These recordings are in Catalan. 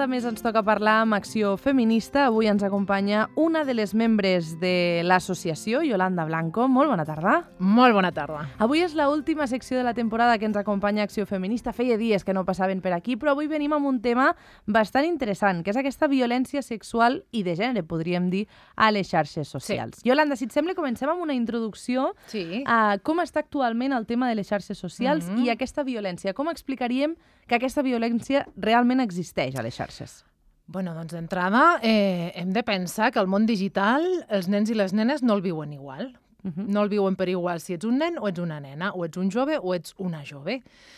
vegada més ens toca parlar amb Acció Feminista. Avui ens acompanya una de les membres de l'associació, Yolanda Blanco. Molt bona tarda. Molt bona tarda. Avui és l'última secció de la temporada que ens acompanya Acció Feminista. Feia dies que no passaven per aquí, però avui venim amb un tema bastant interessant, que és aquesta violència sexual i de gènere, podríem dir, a les xarxes socials. Sí. Yolanda, si et sembla, comencem amb una introducció a com està actualment el tema de les xarxes socials i aquesta violència. Com explicaríem que aquesta violència realment existeix a les xarxes? Bueno, doncs d'entrada hem de pensar que el món digital, els nens i les nenes no el viuen igual. No el viuen per igual si ets un nen o ets una nena, o ets un jove o ets una jove.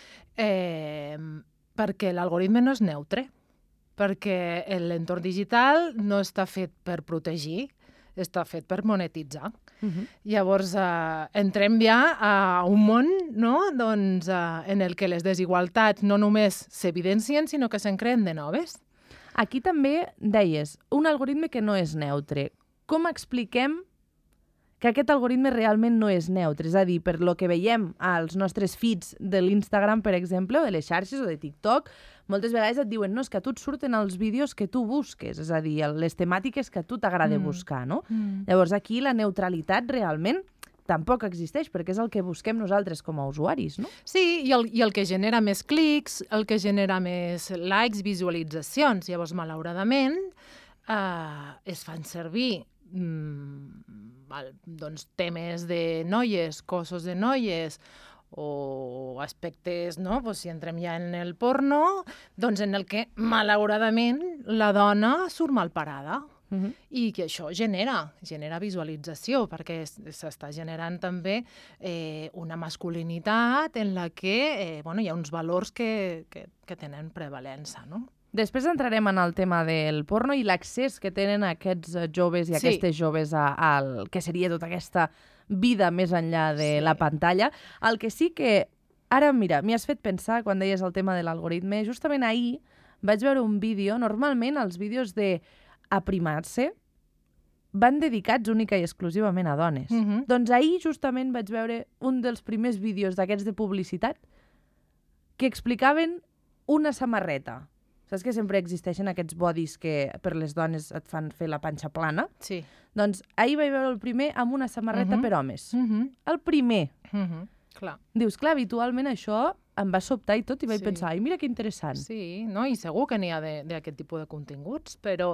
Perquè l'algoritme no és neutre, perquè l'entorn digital no està fet per protegir, està fet per monetitzar. Llavors, entrem ja a un món, no? Doncs, en el que les desigualtats no només s'evidencien, sinó que se'n creen de noves. Aquí també deies, un algoritme que no és neutre. Com expliquem que aquest algoritme realment no és neutre? És a dir, per lo que veiem als nostres feeds de l'Instagram, per exemple, o de les xarxes o de TikTok, moltes vegades et diuen, no, és que a tu et surten els vídeos que tu busques, és a dir, les temàtiques que a tu t'agrada buscar, no? Llavors aquí la neutralitat realment tampoc existeix, perquè és el que busquem nosaltres com a usuaris, no? Sí, i el que genera més clics, el que genera més likes, visualitzacions. Llavors, malauradament, es fan servir doncs, temes de noies, cossos de noies, o aspectes, no? Pues si entrem ja en el porno, doncs en el que, malauradament, la dona surt malparada. I que això genera visualització, perquè s'està generant també una masculinitat en la que hi ha uns valors que tenen prevalença, no? Després entrarem en el tema del porno i l'accés que tenen aquests joves i aquestes joves al que seria tota aquesta vida més enllà de la pantalla. El que sí que... Ara, mira, m'hi has fet pensar quan deies el tema de l'algoritme. Justament ahir vaig veure un vídeo. Normalment els vídeos d'aprimar-se van dedicats única i exclusivament a dones. Doncs ahir justament vaig veure un dels primers vídeos d'aquests de publicitat que explicaven una samarreta. Saps que sempre existeixen aquests bodis que per les dones et fan fer la panxa plana? Sí. Doncs ahir vaig veure el primer amb una samarreta per homes. El primer. Clar. Dius, clar, habitualment això em va sobtar i tot, i vaig pensar, ai, mira que interessant. Sí, no? I segur que n'hi ha d'aquest tipus de continguts, però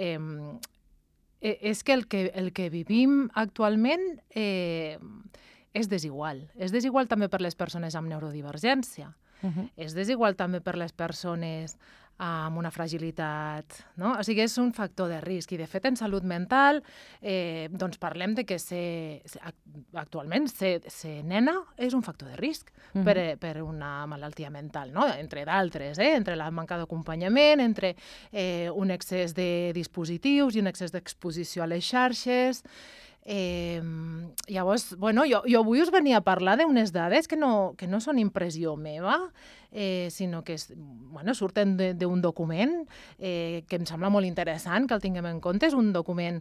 és que el que vivim actualment és desigual. És desigual també per les persones amb neurodivergència. És desigual també per les persones amb una fragilitat, no? O sigui, és un factor de risc. I, de fet, en salut mental, doncs parlem de que actualment ser nena és un factor de risc per una malaltia mental, no? Entre d'altres, entre la manca d'acompanyament, entre un excés de dispositius i un excés d'exposició a les xarxes. Llavors, jo avui us venia a parlar d'unes dades que no són impressió meva, sinó que surten d'un document que em sembla molt interessant que el tinguem en compte. És un document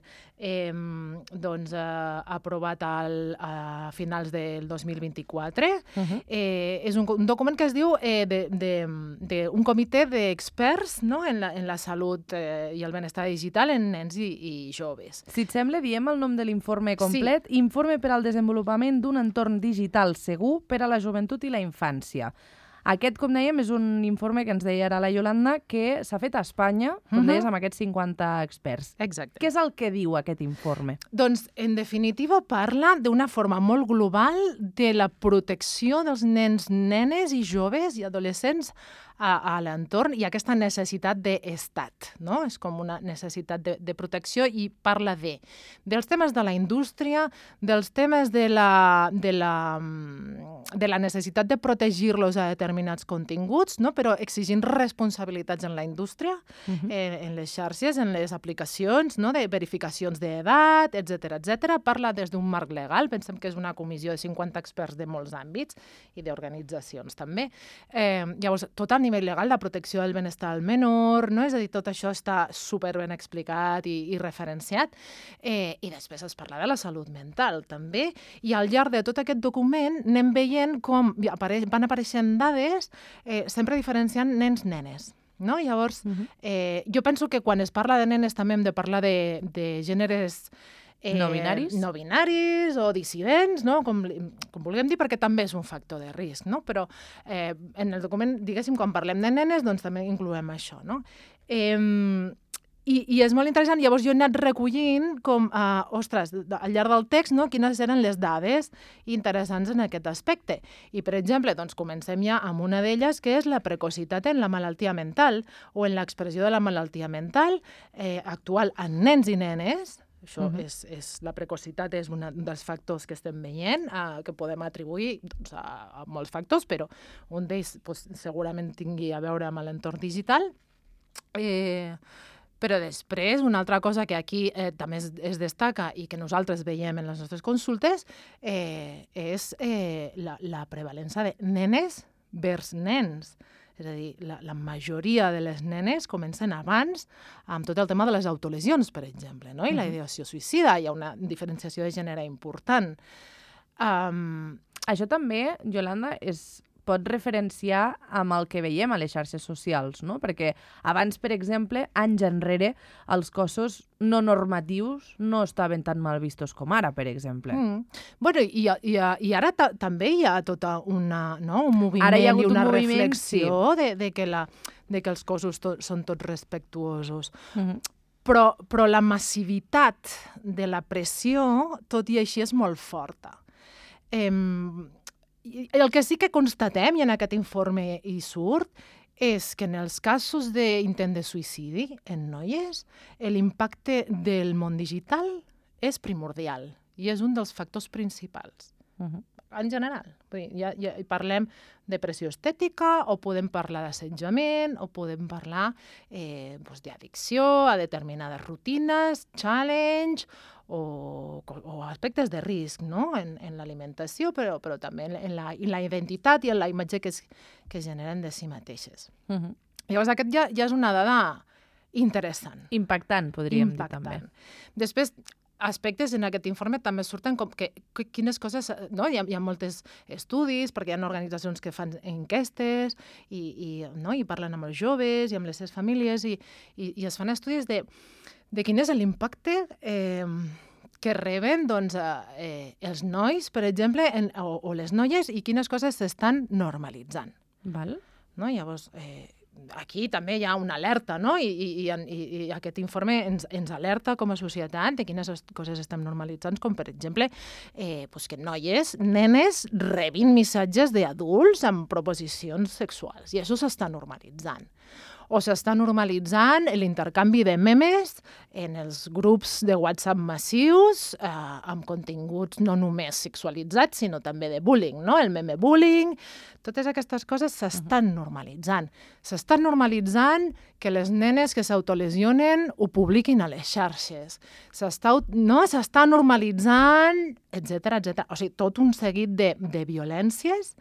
aprovat a finals del 2024. És un document que es diu d'un comitè d'experts en la salut i el benestar digital en nens i joves. Si et sembla, diem el nom de l'informe complet. Sí. Informe per al desenvolupament d'un entorn digital segur per a la joventut i la infància. Aquest, com dèiem, és un informe que ens deia ara la Yolanda, que s'ha fet a Espanya, com deies, amb aquests 50 experts. Exacte. Què és el que diu aquest informe? Doncs, en definitiva, parla d'una forma molt global de la protecció dels nens, nenes i joves i adolescents a l'entorn i aquesta necessitat d'estat, no? És com una necessitat de protecció i parla dels temes de la indústria, dels temes de la necessitat de protegir-los a determinats continguts, no? Però exigint responsabilitats en la indústria, en les xarxes, en les aplicacions, no? De verificacions d'edat, etc. Parla des d'un marc legal, pensem que és una comissió de 50 experts de molts àmbits i d'organitzacions també. Llavors, tot a nivell legal de protecció del benestar del menor, no? És a dir, tot això està superben explicat i referenciat. I després es parla de la salut mental, també. I al llarg de tot aquest document anem veient com van apareixent dades sempre diferenciant nens-nenes. no? Llavors, jo penso que quan es parla de nenes també hem de parlar de gèneres no binaris? No binaris o dissidents, no? Com vulguem dir, perquè també és un factor de risc, no? Però en el document, diguéssim, quan parlem de nenes, doncs també incloem això, no? I és molt interessant, llavors jo he anat recollint com, ostres, al llarg del text, no? Quines eren les dades interessants en aquest aspecte. I, per exemple, doncs comencem ja amb una d'elles, que és la precocitat en la malaltia mental o en l'expressió de la malaltia mental actual en nens i nenes. Això la precocitat és un dels factors que estem veient, que podem atribuir doncs, a molts factors, però un d'ells doncs, segurament tingui a veure amb l'entorn digital. Però després, una altra cosa que aquí també es destaca i que nosaltres veiem en les nostres consultes és la prevalença de nenes vers nens. És a dir, la majoria de les nenes comencen abans amb tot el tema de les autolesions, per exemple, no? I la ideació suïcida. Hi ha una diferenciació de gènere important. Això també, Yolanda, pot referenciar amb el que veiem a les xarxes socials, no? Perquè abans, per exemple, anys enrere, els cossos no normatius no estaven tan mal vistos com ara, per exemple. Bueno, i ara també hi ha tota un moviment i una reflexió de que els cossos són tots respectuosos. Però la massivitat de la pressió, tot i així, és molt forta. El que sí que constatem, i en aquest informe hi surt, és que en els casos d'intent de suïcidi en noies, l'impacte del món digital és primordial i és un dels factors principals. En general. Ja parlem de pressió estètica, o podem parlar d'assetjament, o podem parlar d'addicció a determinades rutines, challenge, o aspectes de risc, no? En l'alimentació, però també en la identitat i en la imatge que generen de si mateixes. Llavors, aquest ja és una dada interessant. Impactant, podríem dir també. Després, aspectes en aquest informe també surten com que quines coses... No? Hi ha molts estudis, perquè hi ha organitzacions que fan enquestes i parlen amb els joves i amb les seves famílies i es fan estudis de quin és l'impacte que reben els nois, per exemple, o les noies, i quines coses s'estan normalitzant. Val. No? Llavors, aquí també hi ha una alerta, no? I aquest informe ens alerta com a societat de quines coses estem normalitzant, com per exemple que noies, nenes, rebin missatges d'adults amb proposicions sexuals, i això s'està normalitzant. O s'està normalitzant l'intercanvi de memes en els grups de WhatsApp massius amb continguts no només sexualitzats, sinó també de bullying, no? El meme bullying, totes aquestes coses s'estan normalitzant. S'estan normalitzant que les nenes que s'autolesionen ho publiquin a les xarxes. S'està normalitzant, etc. O sigui, tot un seguit de violències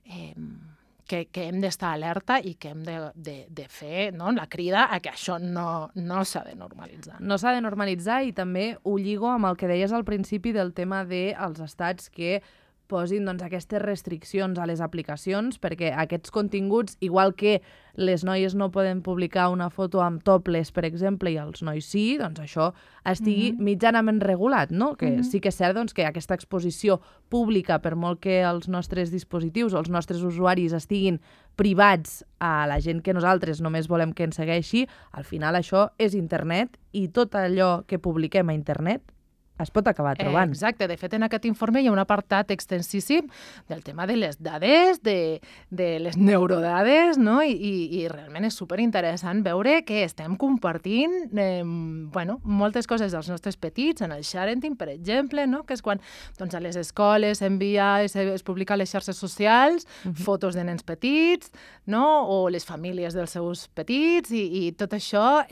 que hem d'estar alerta i que hem de fer la crida a que això no s'ha de normalitzar. No s'ha de normalitzar, i també ho lligo amb el que deies al principi del tema dels estats que posin aquestes restriccions a les aplicacions, perquè aquests continguts, igual que les noies no poden publicar una foto amb topless, per exemple, i els nois sí, doncs això estigui mitjanament regulat, no? Que sí que és cert que aquesta exposició pública, per molt que els nostres dispositius o els nostres usuaris estiguin privats a la gent que nosaltres només volem que ens segueixi, al final això és internet, i tot allò que publiquem a internet es pot acabar trobant. Exacte. De fet, en aquest informe hi ha un apartat extensíssim del tema de les dades, de les neurodades, no? I realment és superinteressant veure que estem compartint moltes coses dels nostres petits en el sharenting, per exemple, no? Que és quan a les escoles es publica a les xarxes socials fotos de nens petits, no? O les famílies dels seus petits, i tot això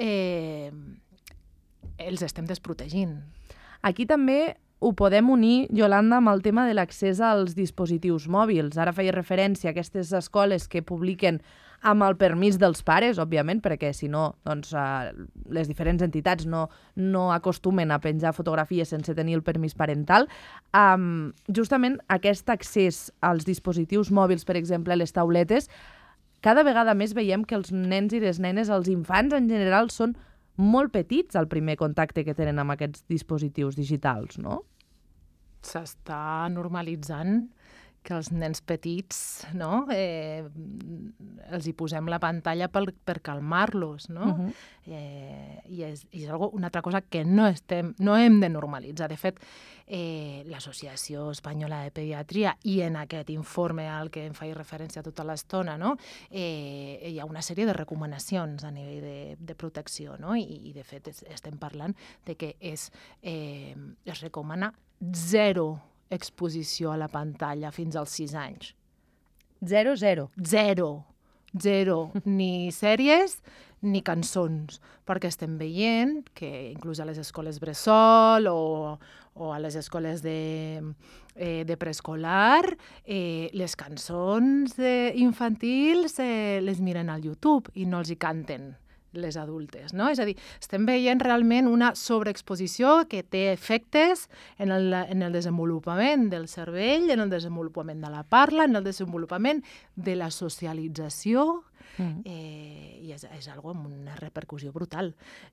els estem desprotegint. Aquí també ho podem unir, Yolanda, amb el tema de l'accés als dispositius mòbils. Ara feia referència a aquestes escoles que publiquen amb el permís dels pares, òbviament, perquè si no, les diferents entitats no acostumen a penjar fotografies sense tenir el permís parental. Justament aquest accés als dispositius mòbils, per exemple, a les tauletes, cada vegada més veiem que els nens i les nenes, els infants en general, són molt petits al primer contacte que tenen amb aquests dispositius digitals, no? S'està normalitzant que els nens petits, no? Els hi posem la pantalla per calmar-los, no? I és una altra cosa que no hem de normalitzar. De fet, l'Associació Espanyola de Pediatria, i en aquest informe al que em faig referència tota l'estona, no? Hi ha una sèrie de recomanacions a nivell de protecció, no? I de fet estem parlant de que es recomana 0 exposició a la pantalla fins als 6 anys. 0. 0. Ni sèries ni cançons, perquè estem veient que inclús a les escoles bressol o a les escoles de preescolar, les cançons infantils les miren al YouTube i no els hi canten les adultes, no? És a dir, estem veient realment una sobreexposició que té efectes en el desenvolupament del cervell, en el desenvolupament de la parla, en el desenvolupament de la socialització, i és algo amb una repercussió brutal.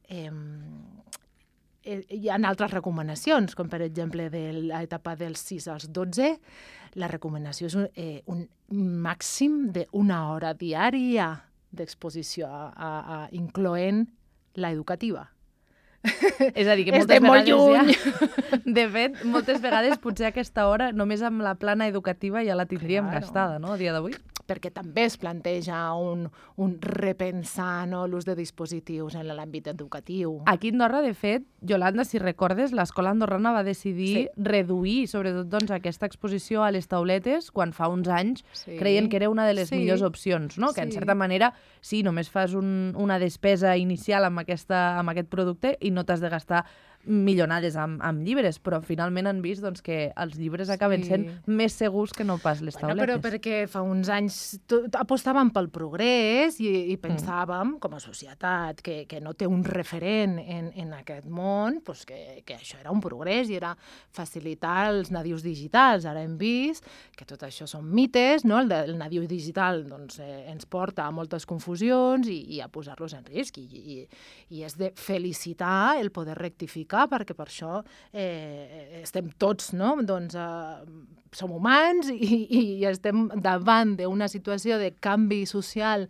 Hi ha altres recomanacions, com per exemple de l'etapa dels 6 als 12, la recomanació és un màxim d'1 hora diària d'exposició, incloent la educativa. És a dir, que moltes vegades ja... De fet, moltes vegades potser a aquesta hora només amb la plana educativa ja la tindríem gastada, no?, a dia d'avui. Perquè també es planteja un repensar, no, l'ús de dispositius en l'àmbit educatiu. Aquí a Andorra, de fet, Yolanda, si recordes, l'escola andorrana va decidir reduir, sobretot, doncs, aquesta exposició a les tauletes quan fa uns anys creien que era una de les millors opcions, no? Que en certa manera, sí, només fas una despesa inicial amb aquest producte i no t'has de gastar milionades amb llibres, però finalment han vist doncs, que els llibres acaben sent més segurs que no pas les tauletes. Però perquè fa uns anys apostàvem pel progrés i pensàvem, com a societat, que no té un referent en aquest món, doncs que això era un progrés i era facilitar els nadius digitals. Ara hem vist que tot això són mites, no? El nadiu digital doncs, ens porta a moltes confusions i a posar-los en risc. I és de felicitar el poder rectificar, perquè per això estem tots, no? Doncs som humans i estem davant d'una situació de canvi social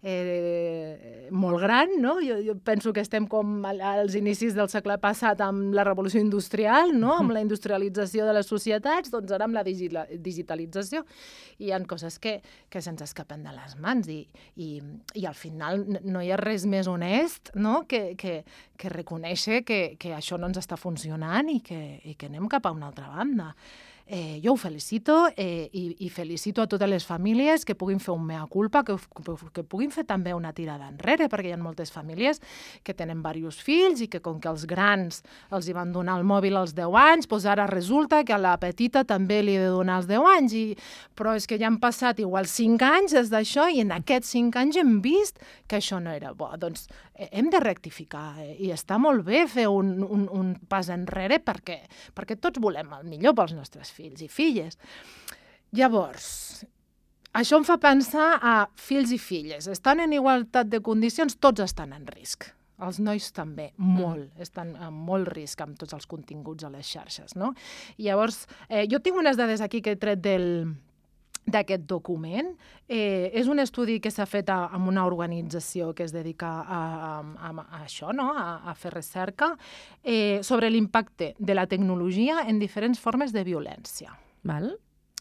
molt gran, no? Jo penso que estem com als inicis del segle passat amb la revolució industrial, no? Amb la industrialització de les societats, doncs ara amb la digitalització. I hi ha coses que se'ns escapen de les mans i al final no hi ha res més honest, no? que reconèixer que això no ens està funcionant i que anem cap a una altra banda. Jo ho felicito i felicito a totes les famílies que puguin fer un mea culpa, que puguin fer també una tirada enrere, perquè hi ha moltes famílies que tenen diversos fills i que com que els grans els hi van donar el mòbil als 10 anys, doncs ara resulta que a la petita també li he de donar els 10 anys. Però és que ja han passat igual 5 anys des d'això i en aquests 5 anys hem vist que això no era bo. Doncs hem de rectificar i està molt bé fer un pas enrere perquè tots volem el millor pels nostres fills i filles. Llavors, això em fa pensar a fills i filles. Estan en igualtat de condicions, tots estan en risc. Els nois també, molt, estan en molt risc amb tots els continguts a les xarxes, no? Llavors, jo tinc unes dades aquí que he tret d'aquest document. És un estudi que s'ha fet amb una organització que es dedica a això, no? A fer recerca, sobre l'impacte de la tecnologia en diferents formes de violència. Val?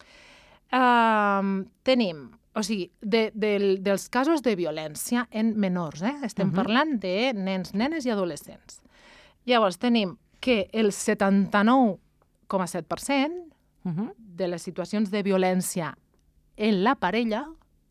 Tenim, o sigui, dels casos de violència en menors, estem parlant de nens, nenes i adolescents. Llavors, tenim que el 79,7% de les situacions de violència en la parella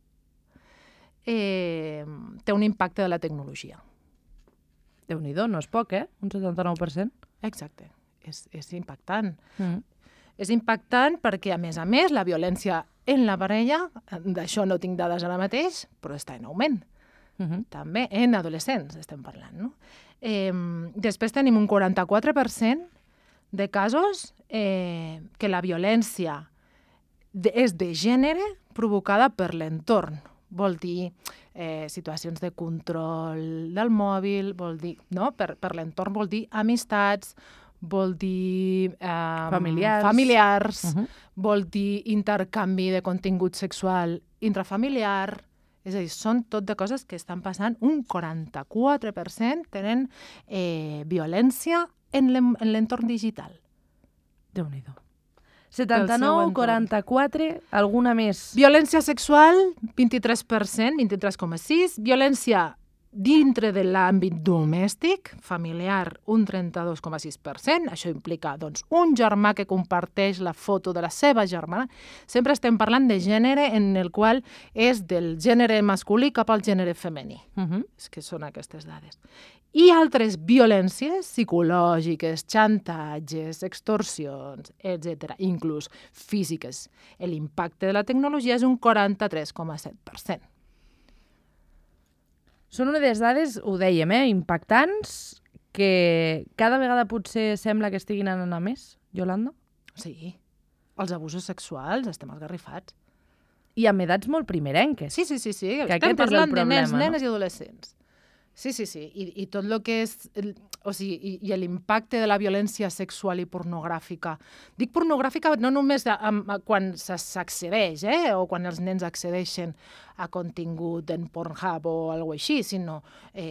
té un impacte de la tecnologia. Déu-n'hi-do, no és poc, un 79%. Exacte, és impactant. És impactant perquè, a més, la violència en la parella, d'això no tinc dades ara mateix, però està en augment. També en adolescents estem parlant, no? Després tenim un 44% de casos que la violència és de gènere provocada per l'entorn, vol dir situacions de control del mòbil, vol dir, no? Per l'entorn vol dir amistats, vol dir familiars, vol dir intercanvi de contingut sexual intrafamiliar. És a dir, són tot de coses que estan passant. Un 44% tenen violència en l'entorn digital. Déu-n'hi-do. 79, 44, alguna més? Violència sexual, 23%, 23,6%. Violència dintre de l'àmbit domèstic, familiar, un 32,6%. Això implica doncs, un germà que comparteix la foto de la seva germana. Sempre estem parlant de gènere en el qual és del gènere masculí cap al gènere femení. És que són aquestes dades. I altres violències psicològiques, xantatges, extorsions, etc., inclús físiques. L'impacte de la tecnologia és un 43,7%. Són unes dades, ho dèiem, impactants, que cada vegada potser sembla que estiguin anant a més, Yolanda? Sí. Els abusos sexuals estem esgarrifats. I amb edats molt primerenques. Sí. Que estem parlant de nens, nenes i adolescents. Sí. I tot el que és... I l'impacte de la violència sexual i pornogràfica. Dic pornogràfica no només quan s'accedeix, o quan els nens accedeixen a contingut en Pornhub o alguna cosa així, sinó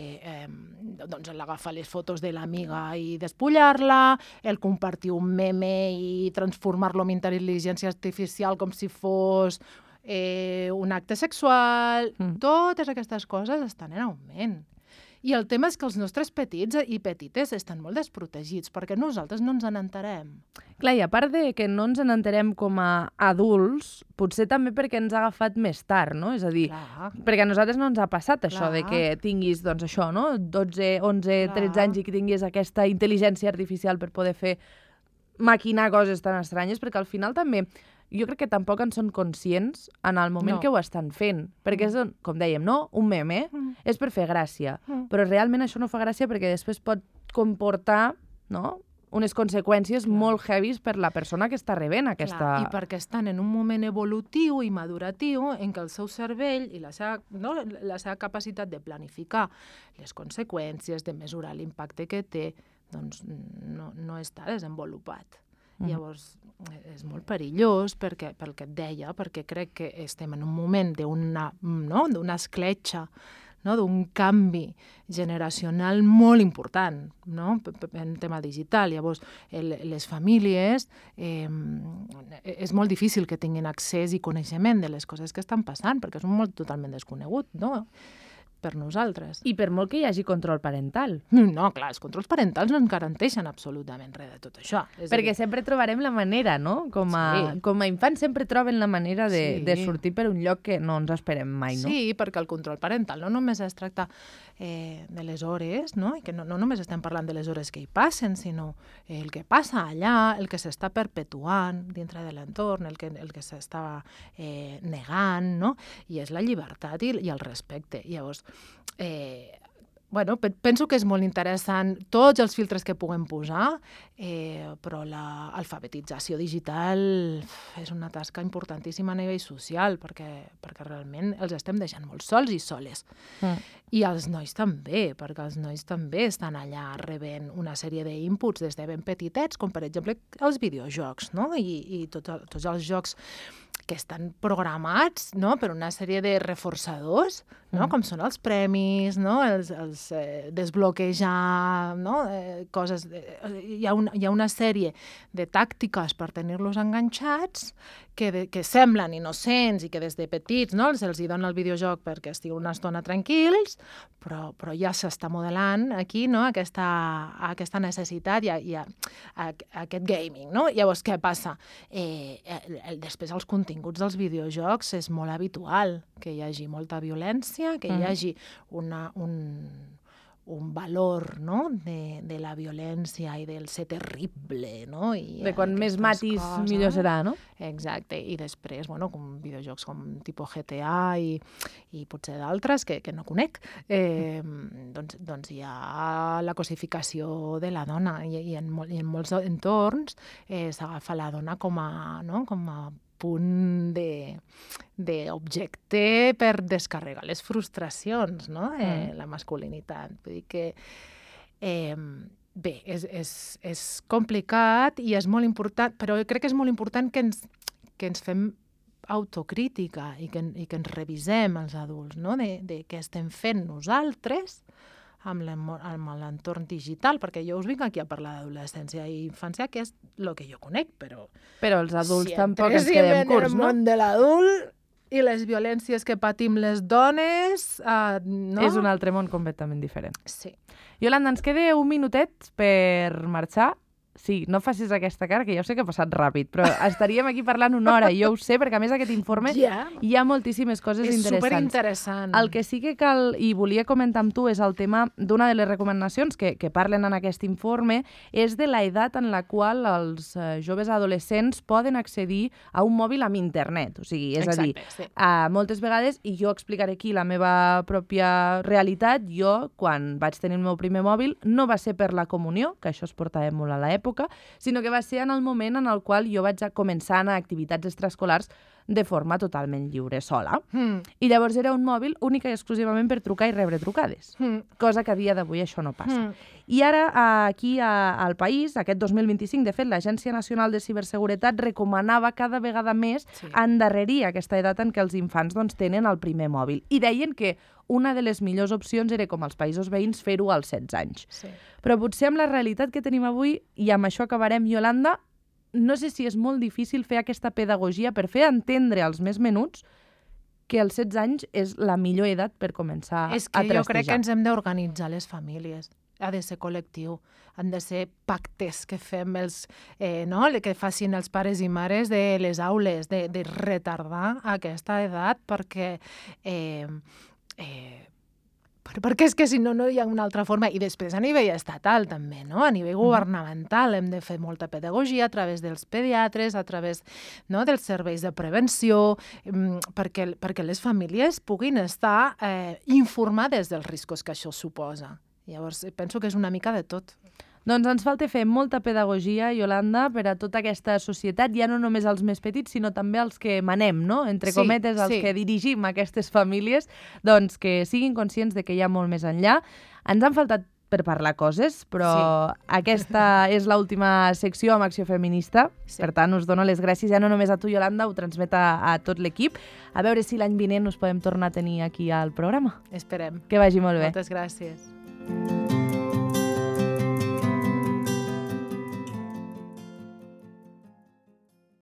doncs l'agafar les fotos de l'amiga i despullar-la, el compartir un meme i transformar-lo en intel·ligència artificial com si fos un acte sexual. Totes aquestes coses estan en augment. I el tema és que els nostres petits i petites estan molt desprotegits, perquè nosaltres no ens n'enterem. Clar, i a part de que no ens n'enterem com a adults, potser també perquè ens ha agafat més tard, no? És a dir, perquè a nosaltres no ens ha passat això de que tinguis, doncs això, no? 12, 11, 13 anys i que tinguis aquesta intel·ligència artificial per poder fer maquinar coses tan estranyes, perquè al final també jo crec que tampoc en són conscients en el moment que ho estan fent. Perquè és, com dèiem, no? Un meme és per fer gràcia. Però realment això no fa gràcia perquè després pot comportar, no?, unes conseqüències molt heavies per la persona que està rebent aquesta... I perquè estan en un moment evolutiu i maduratiu en què el seu cervell i la seva capacitat de planificar les conseqüències, de mesurar l'impacte que té, doncs no està desenvolupat. Llavors, és molt perillós pel que et deia, perquè crec que estem en un moment d'una escletxa, d'un canvi generacional molt important, en tema digital. Llavors, les famílies és molt difícil que tinguin accés i coneixement de les coses que estan passant, perquè és un món totalment desconegut, no?, per nosaltres. I per molt que hi hagi control parental. No, clar, els controls parentals no ens garanteixen absolutament res de tot això. Perquè sempre trobarem la manera, no? Com a infants sempre troben la manera de sortir per un lloc que no ens esperem mai, no? Sí, perquè el control parental no només es tracta de les hores, no? I que no només estem parlant de les hores que hi passen, sinó el que passa allà, el que s'està perpetuant dintre de l'entorn, el que s'està negant, no? I és la llibertat i el respecte. Llavors, penso que és molt interessant tots els filtres que puguem posar, però l'alfabetització digital és una tasca importantíssima a nivell social, perquè realment els estem deixant molt sols i soles. I els nois també, perquè els nois també estan allà rebent una sèrie d'inputs des de ben petitets, com per exemple els videojocs, no? I tots els jocs que estan programats, no?, per una sèrie de reforçadors, no?, com són els premis, no?, els desbloquejar, no?, coses... Hi ha una sèrie de tàctiques per tenir-los enganxats que semblen innocents i que des de petits, no?, se'ls dona el videojoc perquè estiguin una estona tranquils, però ja s'està modelant aquí, no?, aquesta necessitat i aquest gaming, no? Llavors, què passa? Després els continguts dels videojocs és molt habitual que hi hagi molta violència, que hi hagi un valor, no?, de la violència i del ser terrible, no? De quan més matis, millor serà, no? Exacte. I després, com videojocs com tipus GTA i potser d'altres que no conec, doncs hi ha la cosificació de la dona i en molts entorns s'agafa la dona com a punt d'objecte per descarregar les frustracions, no? La masculinitat. Vull dir que bé, és complicat i és molt important, però crec que és molt important que ens fem autocrítica i que ens revisem els adults, no? De què estem fent nosaltres amb l'entorn digital, perquè jo us vinc aquí a parlar d'adolescència i infància, que és el que jo conec, però els adults tampoc ens quedem curts, no? El món de l'adult i les violències que patim les dones, no? És un altre món completament diferent. Sí. Yolanda, ens queda un minutet per marxar. Sí, no facis aquesta cara, que ja sé que ha passat ràpid, però estaríem aquí parlant una hora, i jo ho sé, perquè a més aquest informe hi ha moltíssimes coses interessants. És superinteressant. El que sí que cal, i volia comentar amb tu, és el tema d'una de les recomanacions que parlen en aquest informe, és de la edat en la qual els joves adolescents poden accedir a un mòbil amb internet. O sigui, és a dir, moltes vegades, i jo explicaré aquí la meva pròpia realitat, jo, quan vaig tenir el meu primer mòbil, no va ser per la comunió, que això es portava molt a l'època, sinó que va ser en el moment en el qual jo vaig començar a anar a activitats extraescolars de forma totalment lliure, sola. I llavors era un mòbil única i exclusivament per trucar i rebre trucades, cosa que a dia d'avui això no passa. I ara, aquí al país, aquest 2025, de fet, l'Agència Nacional de Ciberseguretat recomanava cada vegada més endarrerir aquesta edat en què els infants tenen el primer mòbil. I deien que una de les millors opcions era, com als països veïns, fer-ho als 16 anys. Però potser amb la realitat que tenim avui, i amb això acabarem, Yolanda, no sé si és molt difícil fer aquesta pedagogia per fer entendre als més menuts que als 16 anys és la millor edat per començar a trastejar. És que jo crec que ens hem d'organitzar les famílies. Ha de ser col·lectiu, han de ser pactes que fem que facin els pares i mares de les aules, de retardar aquesta edat, perquè és que si no, no hi ha una altra forma. I després a nivell estatal també, no? A nivell governamental hem de fer molta pedagogia a través dels pediatres, a través dels serveis de prevenció, perquè les famílies puguin estar informades dels riscos que això suposa. Llavors, penso que és una mica de tot. Doncs ens falta fer molta pedagogia, Yolanda, per a tota aquesta societat, ja no només als més petits, sinó també als que manem, no? Entre cometes, els que dirigim aquestes famílies, doncs que siguin conscients de que hi ha molt més enllà. Ens han faltat per parlar coses, però aquesta és l'última secció amb Acció Feminista. Per tant, us dono les gràcies ja no només a tu, Yolanda, ho transmet a tot l'equip. A veure si l'any vinent us podem tornar a tenir aquí al programa. Esperem. Que vagi molt bé. Moltes gràcies.